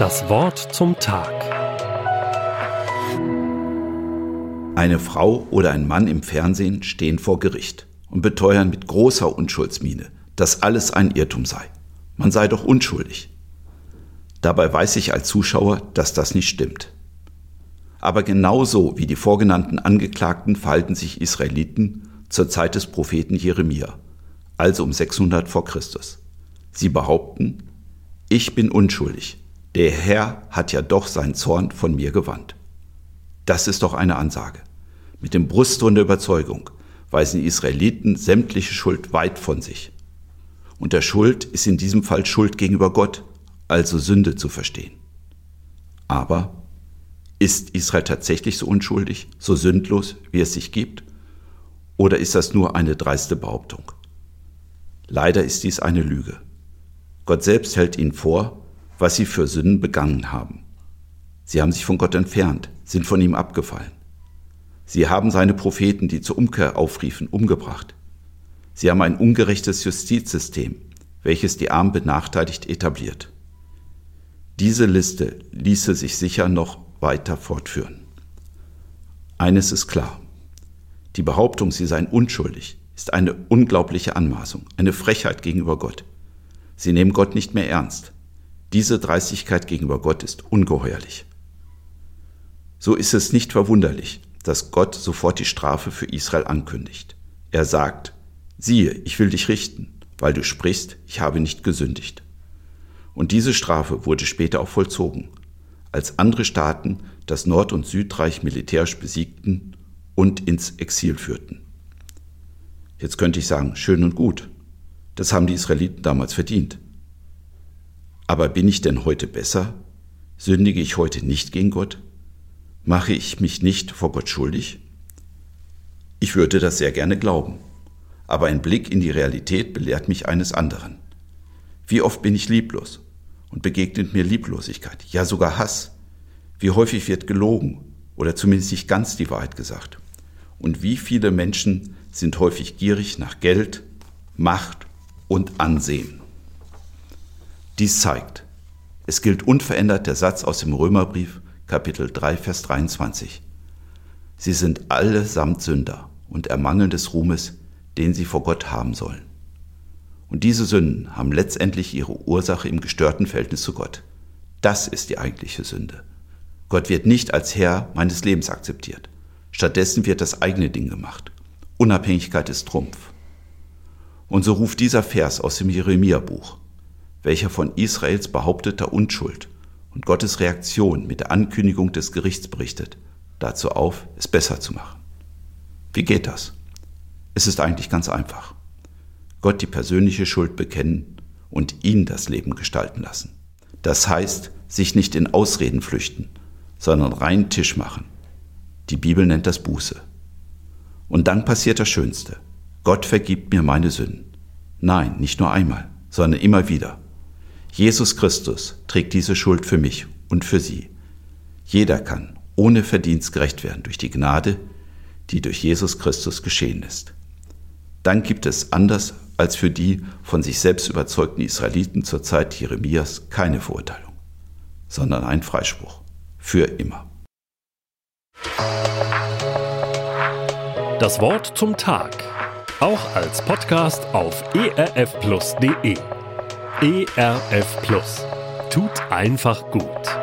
Das Wort zum Tag. Eine Frau oder ein Mann im Fernsehen stehen vor Gericht und beteuern mit großer Unschuldsmiene, dass alles ein Irrtum sei. Man sei doch unschuldig. Dabei weiß ich als Zuschauer, dass das nicht stimmt. Aber genauso wie die vorgenannten Angeklagten verhalten sich Israeliten zur Zeit des Propheten Jeremia, also um 600 vor Christus. Sie behaupten, ich bin unschuldig, der Herr hat ja doch seinen Zorn von mir gewandt. Das ist doch eine Ansage. Mit dem Brustton der Überzeugung weisen die Israeliten sämtliche Schuld weit von sich. Unter Schuld ist in diesem Fall Schuld gegenüber Gott, also Sünde zu verstehen. Aber ist Israel tatsächlich so unschuldig, so sündlos, wie es sich gibt? Oder ist das nur eine dreiste Behauptung? Leider ist dies eine Lüge. Gott selbst hält ihnen vor, was sie für Sünden begangen haben. Sie haben sich von Gott entfernt, sind von ihm abgefallen. Sie haben seine Propheten, die zur Umkehr aufriefen, umgebracht. Sie haben ein ungerechtes Justizsystem, welches die Armen benachteiligt, etabliert. Diese Liste ließe sich sicher noch weiter fortführen. Eines ist klar: Die Behauptung, sie seien unschuldig, ist eine unglaubliche Anmaßung, eine Frechheit gegenüber Gott. Sie nehmen Gott nicht mehr ernst. Diese Dreistigkeit gegenüber Gott ist ungeheuerlich. So ist es nicht verwunderlich, dass Gott sofort die Strafe für Israel ankündigt. Er sagt: Siehe, ich will dich richten, weil du sprichst, ich habe nicht gesündigt. Und diese Strafe wurde später auch vollzogen, als andere Staaten das Nord- und Südreich militärisch besiegten und ins Exil führten. Jetzt könnte ich sagen, schön und gut, das haben die Israeliten damals verdient. Aber bin ich denn heute besser? Sündige ich heute nicht gegen Gott? Mache ich mich nicht vor Gott schuldig? Ich würde das sehr gerne glauben, aber ein Blick in die Realität belehrt mich eines anderen. Wie oft bin ich lieblos und begegnet mir Lieblosigkeit, ja sogar Hass? Wie häufig wird gelogen oder zumindest nicht ganz die Wahrheit gesagt? Und wie viele Menschen sind häufig gierig nach Geld, Macht und Ansehen? Dies zeigt, es gilt unverändert der Satz aus dem Römerbrief, Kapitel 3, Vers 23. Sie sind allesamt Sünder und ermangeln des Ruhmes, den sie vor Gott haben sollen. Und diese Sünden haben letztendlich ihre Ursache im gestörten Verhältnis zu Gott. Das ist die eigentliche Sünde. Gott wird nicht als Herr meines Lebens akzeptiert. Stattdessen wird das eigene Ding gemacht. Unabhängigkeit ist Trumpf. Und so ruft dieser Vers aus dem Jeremia-Buch, welcher von Israels behaupteter Unschuld und Gottes Reaktion mit der Ankündigung des Gerichts berichtet, dazu auf, es besser zu machen. Wie geht das? Es ist eigentlich ganz einfach. Gott die persönliche Schuld bekennen und ihn das Leben gestalten lassen. Das heißt, sich nicht in Ausreden flüchten, sondern reinen Tisch machen. Die Bibel nennt das Buße. Und dann passiert das Schönste. Gott vergibt mir meine Sünden. Nein, nicht nur einmal, sondern immer wieder. Jesus Christus trägt diese Schuld für mich und für Sie. Jeder kann ohne Verdienst gerecht werden durch die Gnade, die durch Jesus Christus geschehen ist. Dann gibt es, anders als für die von sich selbst überzeugten Israeliten zur Zeit Jeremias, keine Verurteilung, sondern ein Freispruch. Für immer. Das Wort zum Tag. Auch als Podcast auf erfplus.de. ERF Plus. Tut einfach gut.